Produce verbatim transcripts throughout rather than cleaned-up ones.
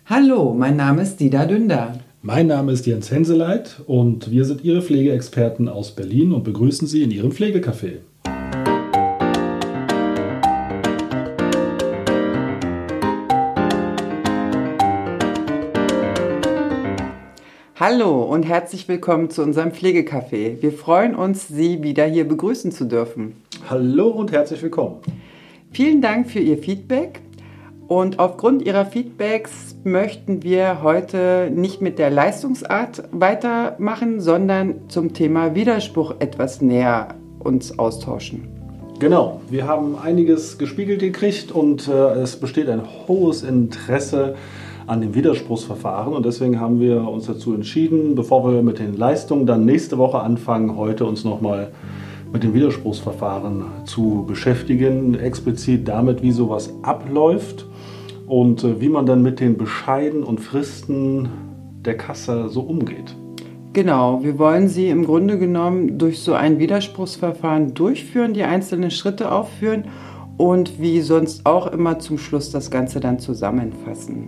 Hallo, mein Name ist Dida Dünder. Mein Name ist Jens Henseleit und wir sind Ihre Pflegeexperten aus Berlin und begrüßen Sie in Ihrem Pflegecafé. Hallo und herzlich willkommen zu unserem Pflegecafé. Wir freuen uns, Sie wieder hier begrüßen zu dürfen. Hallo und herzlich willkommen. Vielen Dank für Ihr Feedback. Und aufgrund Ihrer Feedbacks möchten wir heute nicht mit der Leistungsart weitermachen, sondern zum Thema Widerspruch etwas näher uns austauschen. Genau, wir haben einiges gespiegelt gekriegt und äh, es besteht ein hohes Interesse an dem Widerspruchsverfahren und deswegen haben wir uns dazu entschieden, bevor wir mit den Leistungen dann nächste Woche anfangen, heute uns nochmal mit dem Widerspruchsverfahren zu beschäftigen, explizit damit, wie sowas abläuft. Und wie man dann mit den Bescheiden und Fristen der Kasse so umgeht. Genau, wir wollen Sie im Grunde genommen durch so ein Widerspruchsverfahren durchführen, die einzelnen Schritte aufführen und wie sonst auch immer zum Schluss das Ganze dann zusammenfassen.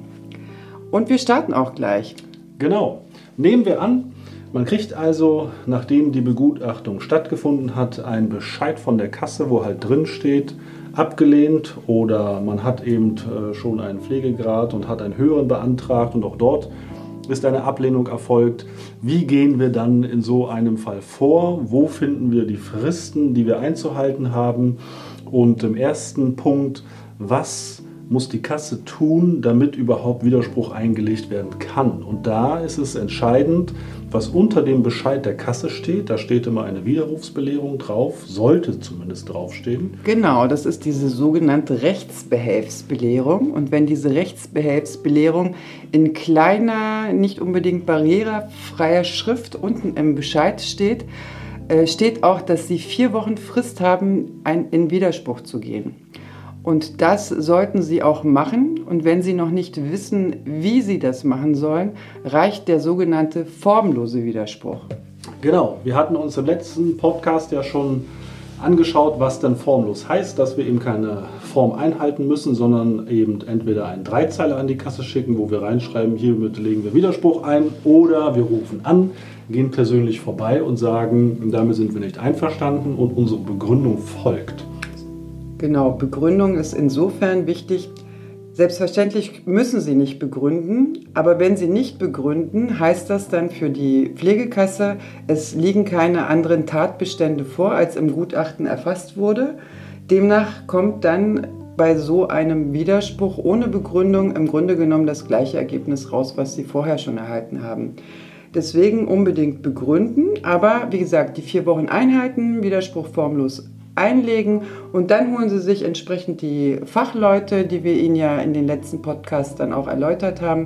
Und wir starten auch gleich. Genau, nehmen wir an, man kriegt also, nachdem die Begutachtung stattgefunden hat, einen Bescheid von der Kasse, wo halt drin steht, abgelehnt oder man hat eben schon einen Pflegegrad und hat einen höheren beantragt und auch dort ist eine Ablehnung erfolgt. Wie gehen wir dann in so einem Fall vor? Wo finden wir die Fristen, die wir einzuhalten haben? Und im ersten Punkt, was muss die Kasse tun, damit überhaupt Widerspruch eingelegt werden kann? Und da ist es entscheidend, was unter dem Bescheid der Kasse steht. Da steht immer eine Widerrufsbelehrung drauf, sollte zumindest draufstehen. Genau, das ist diese sogenannte Rechtsbehelfsbelehrung. Und wenn diese Rechtsbehelfsbelehrung in kleiner, nicht unbedingt barrierefreier Schrift unten im Bescheid steht, steht auch, dass Sie vier Wochen Frist haben, in Widerspruch zu gehen. Und das sollten Sie auch machen. Und wenn Sie noch nicht wissen, wie Sie das machen sollen, reicht der sogenannte formlose Widerspruch. Genau, wir hatten uns im letzten Podcast ja schon angeschaut, was denn formlos heißt, dass wir eben keine Form einhalten müssen, sondern eben entweder einen Dreizeiler an die Kasse schicken, wo wir reinschreiben, hiermit legen wir Widerspruch ein, oder wir rufen an, gehen persönlich vorbei und sagen, damit sind wir nicht einverstanden und unsere Begründung folgt. Genau, Begründung ist insofern wichtig. Selbstverständlich müssen Sie nicht begründen, aber wenn Sie nicht begründen, heißt das dann für die Pflegekasse, es liegen keine anderen Tatbestände vor, als im Gutachten erfasst wurde. Demnach kommt dann bei so einem Widerspruch ohne Begründung im Grunde genommen das gleiche Ergebnis raus, was Sie vorher schon erhalten haben. Deswegen unbedingt begründen, aber wie gesagt, die vier Wochen einhalten, Widerspruch formlos einlegen und dann holen Sie sich entsprechend die Fachleute, die wir Ihnen ja in den letzten Podcasts dann auch erläutert haben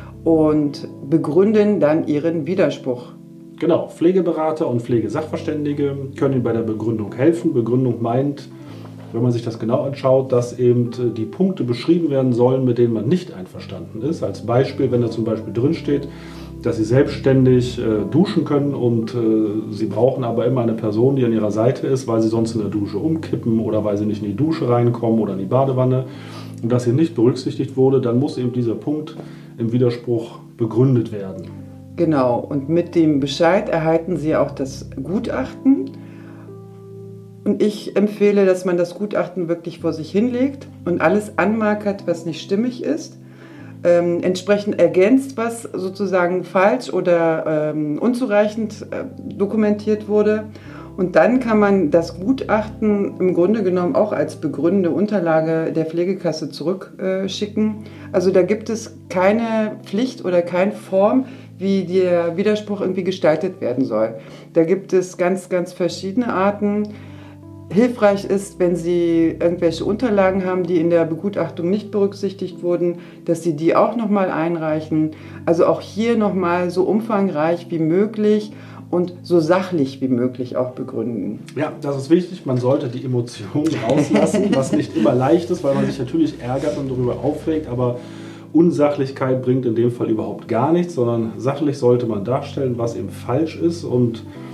und begründen dann Ihren Widerspruch. Genau, Pflegeberater und Pflegesachverständige können Ihnen bei der Begründung helfen. Begründung meint, wenn man sich das genau anschaut, dass eben die Punkte beschrieben werden sollen, mit denen man nicht einverstanden ist. Als Beispiel, wenn da zum Beispiel drin steht, dass sie selbstständig äh, duschen können und äh, sie brauchen aber immer eine Person, die an ihrer Seite ist, weil sie sonst in der Dusche umkippen oder weil sie nicht in die Dusche reinkommen oder in die Badewanne und das hier nicht berücksichtigt wurde, dann muss eben dieser Punkt im Widerspruch begründet werden. Genau, und mit dem Bescheid erhalten Sie auch das Gutachten und ich empfehle, dass man das Gutachten wirklich vor sich hinlegt und alles anmarkert, was nicht stimmig ist. Ähm, entsprechend ergänzt, was sozusagen falsch oder ähm, unzureichend äh, dokumentiert wurde. Und dann kann man das Gutachten im Grunde genommen auch als begründende Unterlage der Pflegekasse zurückschicken. Äh, also da gibt es keine Pflicht oder keine Form, wie der Widerspruch irgendwie gestaltet werden soll. Da gibt es ganz, ganz verschiedene Arten. Hilfreich ist, wenn Sie irgendwelche Unterlagen haben, die in der Begutachtung nicht berücksichtigt wurden, dass Sie die auch nochmal einreichen. Also auch hier nochmal so umfangreich wie möglich und so sachlich wie möglich auch begründen. Ja, das ist wichtig. Man sollte die Emotionen rauslassen, was nicht immer leicht ist, weil man sich natürlich ärgert und darüber aufregt, aber Unsachlichkeit bringt in dem Fall überhaupt gar nichts, sondern sachlich sollte man darstellen, was eben falsch ist und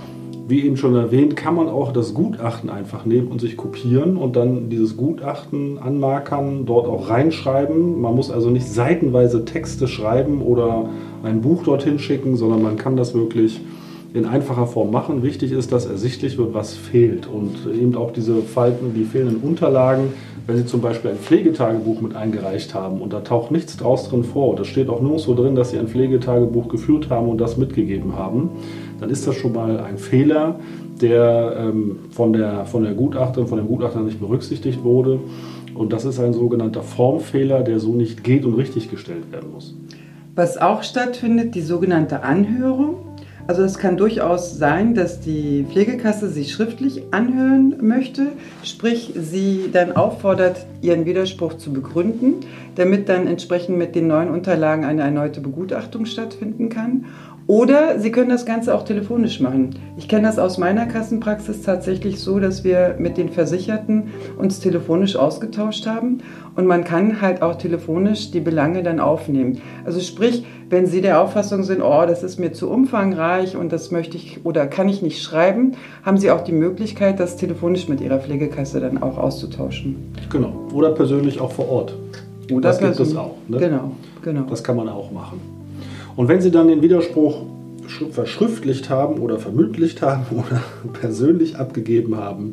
wie eben schon erwähnt, kann man auch das Gutachten einfach nehmen und sich kopieren und dann dieses Gutachten anmarkern, dort auch reinschreiben. Man muss also nicht seitenweise Texte schreiben oder ein Buch dorthin schicken, sondern man kann das wirklich in einfacher Form machen. Wichtig ist, dass ersichtlich wird, was fehlt und eben auch diese Falten, die fehlenden Unterlagen, wenn Sie zum Beispiel ein Pflegetagebuch mit eingereicht haben und da taucht nichts draus drin vor und da steht auch nur so drin, dass Sie ein Pflegetagebuch geführt haben und das mitgegeben haben, dann ist das schon mal ein Fehler, der ähm, von der, von der Gutachterin, von dem Gutachter nicht berücksichtigt wurde. Und das ist ein sogenannter Formfehler, der so nicht geht und richtig gestellt werden muss. Was auch stattfindet, die sogenannte Anhörung. Also es kann durchaus sein, dass die Pflegekasse sie schriftlich anhören möchte, sprich sie dann auffordert, ihren Widerspruch zu begründen, damit dann entsprechend mit den neuen Unterlagen eine erneute Begutachtung stattfinden kann. Oder Sie können das Ganze auch telefonisch machen. Ich kenne das aus meiner Kassenpraxis tatsächlich so, dass wir mit den Versicherten uns telefonisch ausgetauscht haben und man kann halt auch telefonisch die Belange dann aufnehmen. Also sprich, wenn Sie der Auffassung sind, oh, das ist mir zu umfangreich und das möchte ich oder kann ich nicht schreiben, haben Sie auch die Möglichkeit, das telefonisch mit Ihrer Pflegekasse dann auch auszutauschen. Genau. Oder persönlich auch vor Ort. Oder das gibt es auch. Ne? Genau, genau. Das kann man auch machen. Und wenn Sie dann den Widerspruch verschriftlicht haben oder vermündlicht haben oder persönlich abgegeben haben,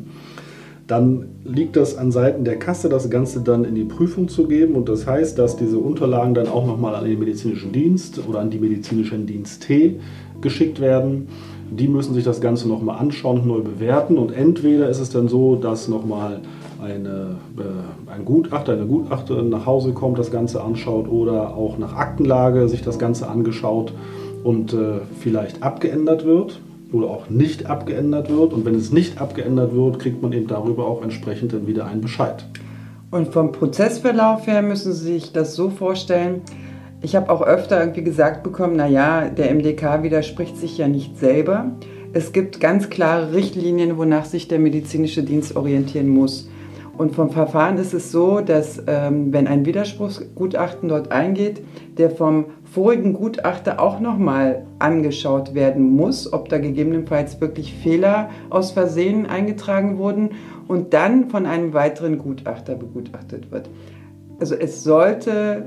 dann liegt das an Seiten der Kasse, das Ganze dann in die Prüfung zu geben. Und das heißt, dass diese Unterlagen dann auch nochmal an den medizinischen Dienst oder an die medizinischen Dienste geschickt werden. Die müssen sich das Ganze nochmal anschauen und neu bewerten. Und entweder ist es dann so, dass nochmal eine, äh, ein Gutachter, eine Gutachterin nach Hause kommt, das Ganze anschaut oder auch nach Aktenlage sich das Ganze angeschaut und äh, vielleicht abgeändert wird oder auch nicht abgeändert wird. Und wenn es nicht abgeändert wird, kriegt man eben darüber auch entsprechend dann wieder einen Bescheid. Und vom Prozessverlauf her müssen Sie sich das so vorstellen, ich habe auch öfter irgendwie gesagt bekommen, naja, der M D K widerspricht sich ja nicht selber. Es gibt ganz klare Richtlinien, wonach sich der medizinische Dienst orientieren muss. Und vom Verfahren ist es so, dass ähm, wenn ein Widerspruchsgutachten dort eingeht, der vom vorigen Gutachter auch nochmal angeschaut werden muss, ob da gegebenenfalls wirklich Fehler aus Versehen eingetragen wurden und dann von einem weiteren Gutachter begutachtet wird. Also es sollte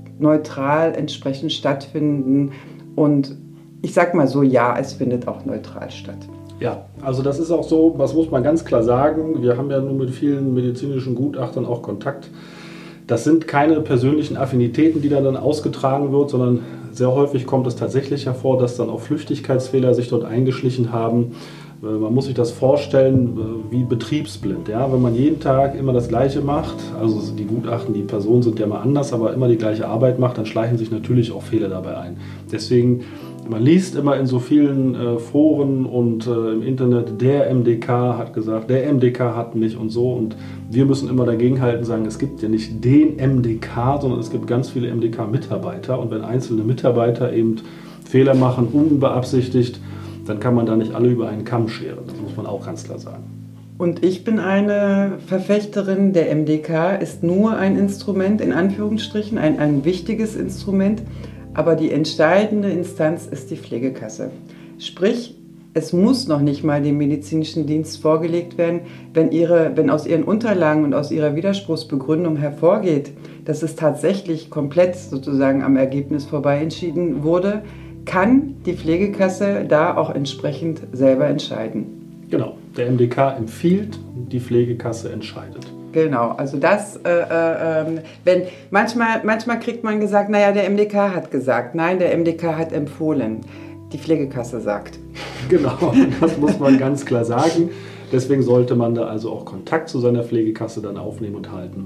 neutral entsprechend stattfinden und ich sag mal so, ja, es findet auch neutral statt. Ja, also das ist auch so, was muss man ganz klar sagen, wir haben ja nun mit vielen medizinischen Gutachtern auch Kontakt. Das sind keine persönlichen Affinitäten, die dann, dann ausgetragen wird, sondern sehr häufig kommt es tatsächlich hervor, dass dann auch Flüchtigkeitsfehler sich dort eingeschlichen haben. Man muss sich das vorstellen wie betriebsblind. Ja? Wenn man jeden Tag immer das Gleiche macht, also die Gutachten, die Personen sind ja mal anders, aber immer die gleiche Arbeit macht, dann schleichen sich natürlich auch Fehler dabei ein. Deswegen, man liest immer in so vielen äh, Foren und äh, im Internet, der M D K hat gesagt, der M D K hat nicht und so. Und wir müssen immer dagegenhalten, sagen, es gibt ja nicht den M D K, sondern es gibt ganz viele M D K-Mitarbeiter. Und wenn einzelne Mitarbeiter eben Fehler machen, unbeabsichtigt, dann kann man da nicht alle über einen Kamm scheren. Das muss man auch ganz klar sagen. Und ich bin eine Verfechterin, der M D K ist nur ein Instrument, in Anführungsstrichen, ein, ein wichtiges Instrument, aber die entscheidende Instanz ist die Pflegekasse. Sprich, es muss noch nicht mal dem medizinischen Dienst vorgelegt werden, wenn, ihre, wenn aus ihren Unterlagen und aus ihrer Widerspruchsbegründung hervorgeht, dass es tatsächlich komplett sozusagen am Ergebnis vorbei entschieden wurde, kann die Pflegekasse da auch entsprechend selber entscheiden. Genau, der M D K empfiehlt, die Pflegekasse entscheidet. Genau, also das, äh, äh, wenn manchmal, manchmal kriegt man gesagt, naja, der M D K hat gesagt, nein, der M D K hat empfohlen, die Pflegekasse sagt. Genau, das muss man ganz klar sagen. Deswegen sollte man da also auch Kontakt zu seiner Pflegekasse dann aufnehmen und halten.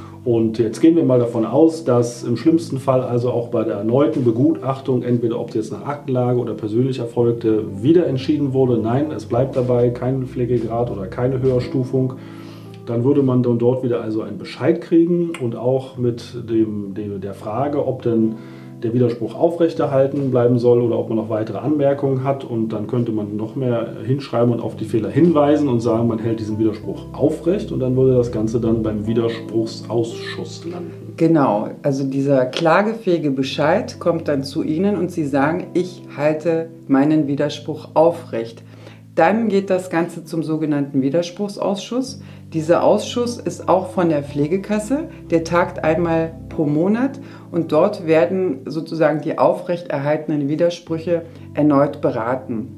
Und jetzt gehen wir mal davon aus, dass im schlimmsten Fall also auch bei der erneuten Begutachtung, entweder ob es jetzt nach Aktenlage oder persönlich erfolgte, wieder entschieden wurde, nein, es bleibt dabei, kein Pflegegrad oder keine Höherstufung. Dann würde man dann dort wieder also einen Bescheid kriegen und auch mit dem, dem, der Frage, ob denn der Widerspruch aufrechterhalten bleiben soll oder ob man noch weitere Anmerkungen hat. Und dann könnte man noch mehr hinschreiben und auf die Fehler hinweisen und sagen, man hält diesen Widerspruch aufrecht und dann würde das Ganze dann beim Widerspruchsausschuss landen. Genau, also dieser klagefähige Bescheid kommt dann zu Ihnen und Sie sagen, ich halte meinen Widerspruch aufrecht. Dann geht das Ganze zum sogenannten Widerspruchsausschuss. Dieser Ausschuss ist auch von der Pflegekasse, der tagt einmal pro Monat und dort werden sozusagen die aufrechterhaltenen Widersprüche erneut beraten.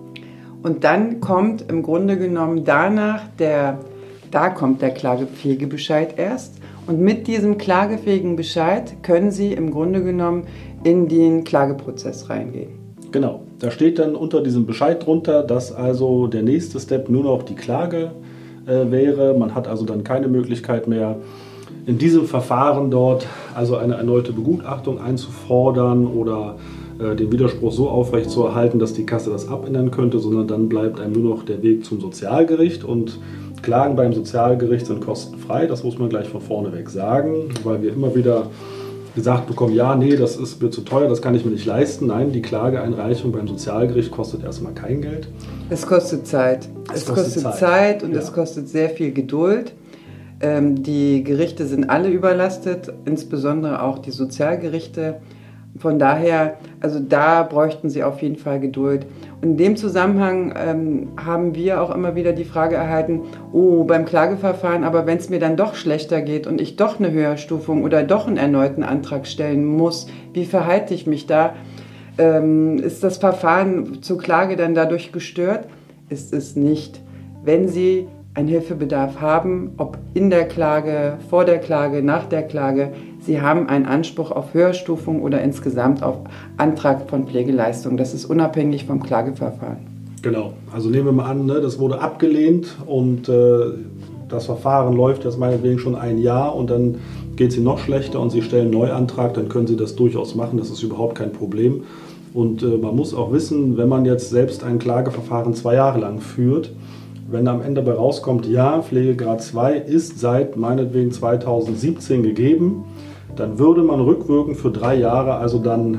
Und dann kommt im Grunde genommen danach der, da kommt der Klagepflegebescheid erst. Und mit diesem klagefähigen Bescheid können Sie im Grunde genommen in den Klageprozess reingehen. Genau, da steht dann unter diesem Bescheid drunter, dass also der nächste Step nur noch die Klage äh, wäre. Man hat also dann keine Möglichkeit mehr, in diesem Verfahren dort also eine erneute Begutachtung einzufordern oder äh, den Widerspruch so aufrechtzuerhalten, dass die Kasse das abändern könnte, sondern dann bleibt einem nur noch der Weg zum Sozialgericht. Und Klagen beim Sozialgericht sind kostenfrei, das muss man gleich von vorne weg sagen, weil wir immer wieder gesagt bekommen, ja, nee, das ist mir zu teuer, das kann ich mir nicht leisten. Nein, die Klageeinreichung beim Sozialgericht kostet erstmal kein Geld. Es kostet Zeit. Es, es kostet, kostet Zeit, Zeit und ja. Es kostet sehr viel Geduld. Ähm, die Gerichte sind alle überlastet, insbesondere auch die Sozialgerichte. Von daher, also da bräuchten Sie auf jeden Fall Geduld. Und in dem Zusammenhang ähm, haben wir auch immer wieder die Frage erhalten, oh, beim Klageverfahren, aber wenn es mir dann doch schlechter geht und ich doch eine Höherstufung oder doch einen erneuten Antrag stellen muss, wie verhalte ich mich da? Ähm, ist das Verfahren zur Klage dann dadurch gestört? Ist es nicht. Wenn Sie einen Hilfebedarf haben, ob in der Klage, vor der Klage, nach der Klage, Sie haben einen Anspruch auf Höherstufung oder insgesamt auf Antrag von Pflegeleistung. Das ist unabhängig vom Klageverfahren. Genau, also nehmen wir mal an, ne, das wurde abgelehnt und äh, das Verfahren läuft jetzt meinetwegen schon ein Jahr und dann geht es Ihnen noch schlechter und Sie stellen einen Neuantrag, dann können Sie das durchaus machen, das ist überhaupt kein Problem. Und äh, man muss auch wissen, wenn man jetzt selbst ein Klageverfahren zwei Jahre lang führt, wenn am Ende dabei rauskommt, ja, Pflegegrad zwei ist seit meinetwegen zweitausendsiebzehn gegeben, dann würde man rückwirkend für drei Jahre also dann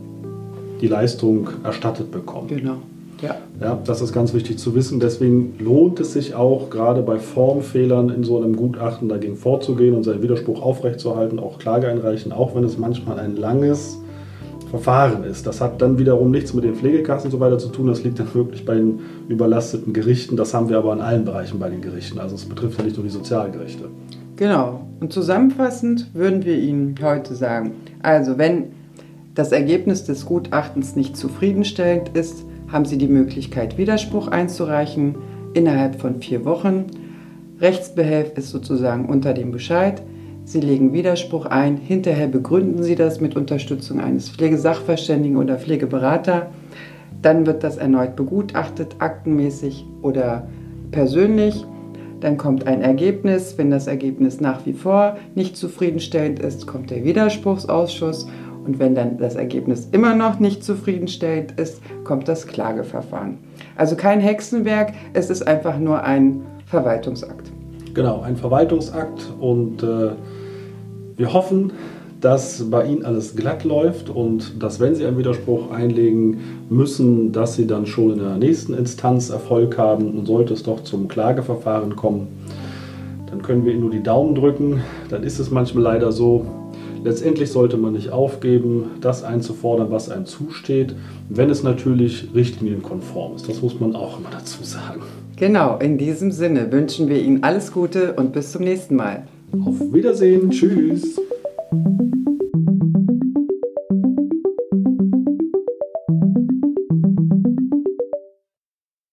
die Leistung erstattet bekommen. Genau, ja. Ja, das ist ganz wichtig zu wissen. Deswegen lohnt es sich auch, gerade bei Formfehlern in so einem Gutachten dagegen vorzugehen und seinen Widerspruch aufrechtzuerhalten, auch Klage einreichen, auch wenn es manchmal ein langes Verfahren ist. Das hat dann wiederum nichts mit den Pflegekassen und so weiter zu tun. Das liegt dann wirklich bei den überlasteten Gerichten. Das haben wir aber in allen Bereichen bei den Gerichten. Also es betrifft ja nicht nur die Sozialgerichte. Genau. Und zusammenfassend würden wir Ihnen heute sagen, also wenn das Ergebnis des Gutachtens nicht zufriedenstellend ist, haben Sie die Möglichkeit, Widerspruch einzureichen innerhalb von vier Wochen. Rechtsbehelf ist sozusagen unter dem Bescheid. Sie legen Widerspruch ein, hinterher begründen Sie das mit Unterstützung eines Pflegesachverständigen oder Pflegeberater. Dann wird das erneut begutachtet, aktenmäßig oder persönlich. Dann kommt ein Ergebnis. Wenn das Ergebnis nach wie vor nicht zufriedenstellend ist, kommt der Widerspruchsausschuss. Und wenn dann das Ergebnis immer noch nicht zufriedenstellend ist, kommt das Klageverfahren. Also kein Hexenwerk, es ist einfach nur ein Verwaltungsakt. Genau, ein Verwaltungsakt und äh, wir hoffen, dass bei Ihnen alles glatt läuft und dass, wenn Sie einen Widerspruch einlegen müssen, dass Sie dann schon in der nächsten Instanz Erfolg haben und sollte es doch zum Klageverfahren kommen, dann können wir Ihnen nur die Daumen drücken. Dann ist es manchmal leider so, letztendlich sollte man nicht aufgeben, das einzufordern, was einem zusteht, wenn es natürlich richtlinienkonform ist. Das muss man auch immer dazu sagen. Genau, in diesem Sinne wünschen wir Ihnen alles Gute und bis zum nächsten Mal. Auf Wiedersehen, tschüss.